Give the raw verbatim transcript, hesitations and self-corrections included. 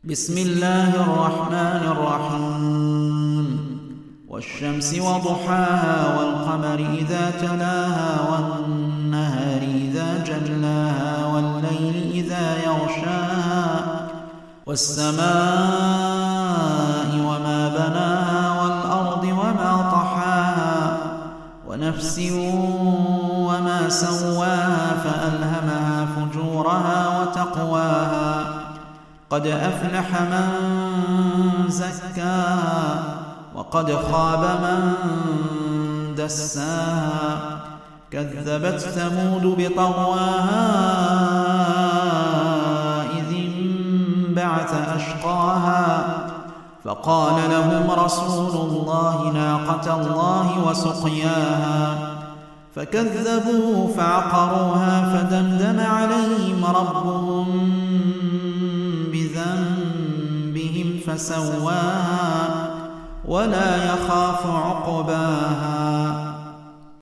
بسم الله الرحمن الرحيم والشمس وضحاها والقمر إذا تلاها والنهار إذا جلاها والليل إذا يغشاها والسماء وما بناها والأرض وما طحاها ونفس وما سواها فألهمها فجورها وتقواها قد أفلح من زكاها وقد خاب من دساها كذبت ثمود بطغواها إذ انبعث أشقاها فقال لهم رسول الله ناقة الله وسقياها فكذبوه فعقروها فدمدم عليهم ربهم بذنبهم فسواها ولا يخاف عقباها